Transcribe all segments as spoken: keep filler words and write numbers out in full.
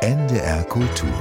N D R Kultur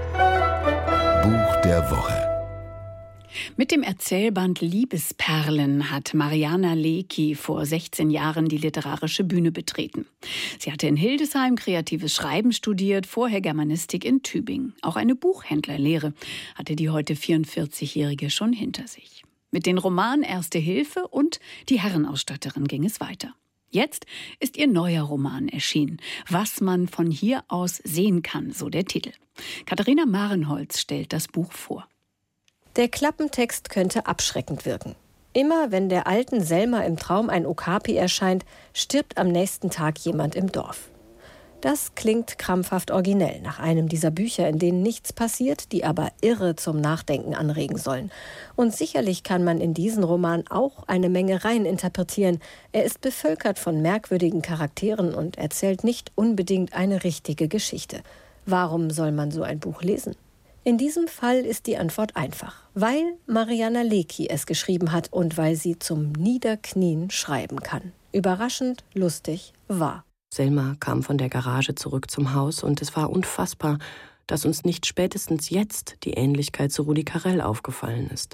Buch der Woche. Mit dem Erzählband Liebesperlen hat Mariana Lecki vor sechzehn Jahren die literarische Bühne betreten. Sie hatte in Hildesheim kreatives Schreiben studiert, vorher Germanistik in Tübingen. Auch eine Buchhändlerlehre hatte die heute vierundvierzigjährige schon hinter sich. Mit den Romanen Erste Hilfe und Die Herrenausstatterin ging es weiter. Jetzt ist ihr neuer Roman erschienen. Was man von hier aus sehen kann, so der Titel. Katharina Marenholz stellt das Buch vor. Der Klappentext könnte abschreckend wirken. Immer wenn der alten Selma im Traum ein Okapi erscheint, stirbt am nächsten Tag jemand im Dorf. Das klingt krampfhaft originell nach einem dieser Bücher, in denen nichts passiert, die aber irre zum Nachdenken anregen sollen. Und sicherlich kann man in diesen Roman auch eine Menge reininterpretieren. Er ist bevölkert von merkwürdigen Charakteren und erzählt nicht unbedingt eine richtige Geschichte. Warum soll man so ein Buch lesen? In diesem Fall ist die Antwort einfach, weil Mariana Lecki es geschrieben hat und weil sie zum Niederknien schreiben kann. Überraschend, lustig, wahr. Selma kam von der Garage zurück zum Haus und es war unfassbar, dass uns nicht spätestens jetzt die Ähnlichkeit zu Rudi Carrell aufgefallen ist.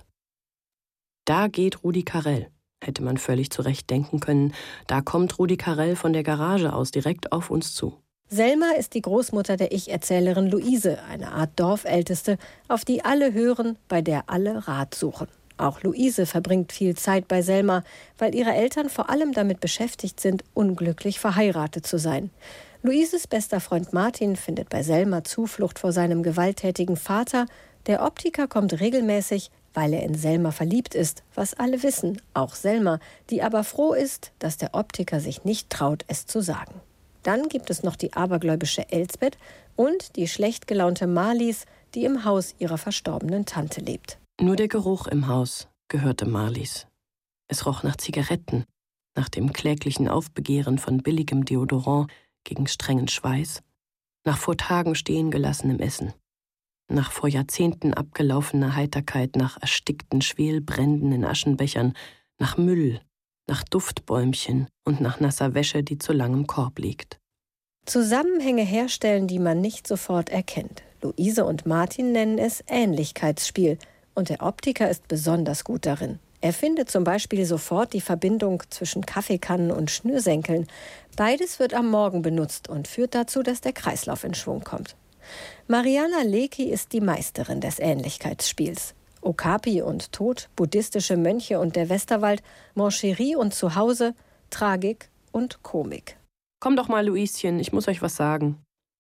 Da geht Rudi Carrell, hätte man völlig zu Recht denken können, da kommt Rudi Carrell von der Garage aus direkt auf uns zu. Selma ist die Großmutter der Ich-Erzählerin Luise, eine Art Dorfälteste, auf die alle hören, bei der alle Rat suchen. Auch Luise verbringt viel Zeit bei Selma, weil ihre Eltern vor allem damit beschäftigt sind, unglücklich verheiratet zu sein. Luises bester Freund Martin findet bei Selma Zuflucht vor seinem gewalttätigen Vater. Der Optiker kommt regelmäßig, weil er in Selma verliebt ist, was alle wissen, auch Selma, die aber froh ist, dass der Optiker sich nicht traut, es zu sagen. Dann gibt es noch die abergläubische Elsbeth und die schlecht gelaunte Marlies, die im Haus ihrer verstorbenen Tante lebt. Nur der Geruch im Haus gehörte Marlies. Es roch nach Zigaretten, nach dem kläglichen Aufbegehren von billigem Deodorant gegen strengen Schweiß, nach vor Tagen stehen gelassenem Essen, nach vor Jahrzehnten abgelaufener Heiterkeit, nach erstickten Schwelbränden in Aschenbechern, nach Müll, nach Duftbäumchen und nach nasser Wäsche, die zu lang im Korb liegt. Zusammenhänge herstellen, die man nicht sofort erkennt. Luise und Martin nennen es Ähnlichkeitsspiel und der Optiker ist besonders gut darin. Er findet zum Beispiel sofort die Verbindung zwischen Kaffeekannen und Schnürsenkeln. Beides wird am Morgen benutzt und führt dazu, dass der Kreislauf in Schwung kommt. Mariana Lecki ist die Meisterin des Ähnlichkeitsspiels. Okapi und Tod, buddhistische Mönche und der Westerwald, Mancherie und Zuhause, Tragik und Komik. »Komm doch mal, Luischen, ich muss euch was sagen.«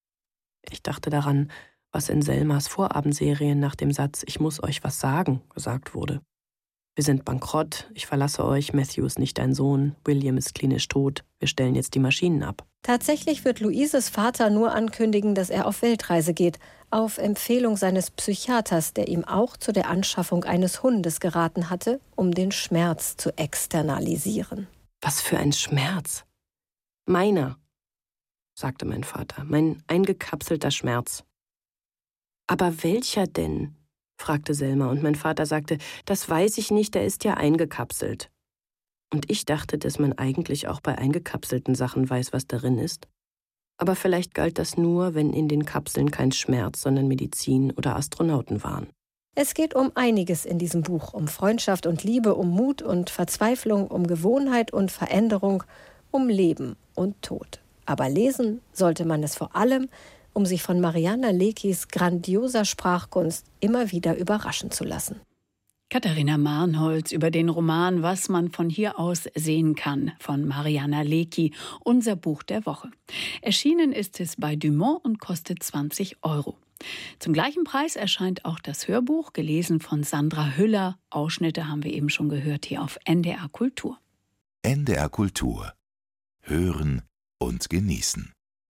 Ich dachte daran, was in Selmas Vorabendserien nach dem Satz »Ich muss euch was sagen« gesagt wurde. Wir sind bankrott, ich verlasse euch, Matthew ist nicht dein Sohn, William ist klinisch tot, wir stellen jetzt die Maschinen ab. Tatsächlich wird Luises Vater nur ankündigen, dass er auf Weltreise geht, auf Empfehlung seines Psychiaters, der ihm auch zu der Anschaffung eines Hundes geraten hatte, um den Schmerz zu externalisieren. Was für ein Schmerz! Meiner, sagte mein Vater, mein eingekapselter Schmerz. Aber welcher denn? Fragte Selma und mein Vater sagte, das weiß ich nicht, der ist ja eingekapselt. Und ich dachte, dass man eigentlich auch bei eingekapselten Sachen weiß, was darin ist. Aber vielleicht galt das nur, wenn in den Kapseln kein Schmerz, sondern Medizin oder Astronauten waren. Es geht um einiges in diesem Buch, um Freundschaft und Liebe, um Mut und Verzweiflung, um Gewohnheit und Veränderung, um Leben und Tod. Aber lesen sollte man es vor allem, um sich von Mariana Leckis grandioser Sprachkunst immer wieder überraschen zu lassen. Katharina Marenholz über den Roman »Was man von hier aus sehen kann« von Mariana Lecki, unser Buch der Woche. Erschienen ist es bei Dumont und kostet zwanzig Euro. Zum gleichen Preis erscheint auch das Hörbuch, gelesen von Sandra Hüller. Ausschnitte haben wir eben schon gehört hier auf N D R Kultur. N D R Kultur. Hören und genießen.